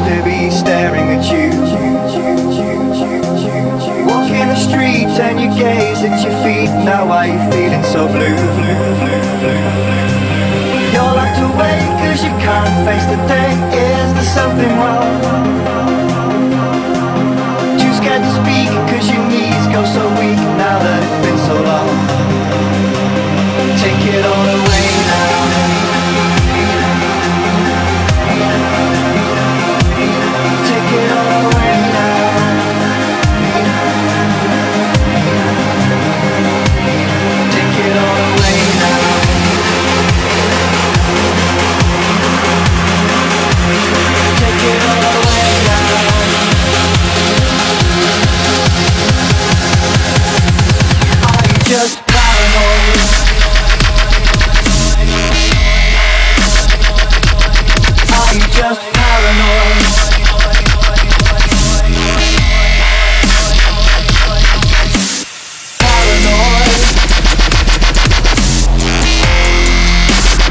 to be staring at you. Walking the streets and you gaze at your feet. Now why you feeling so blue? You're locked away cause you can't face the day. Is there something wrong? Too scared to speak cause your knees go so weak. Now that it's been so long, take it all away now. Take it all away now. Take it all away now. Take it all away now. Are you just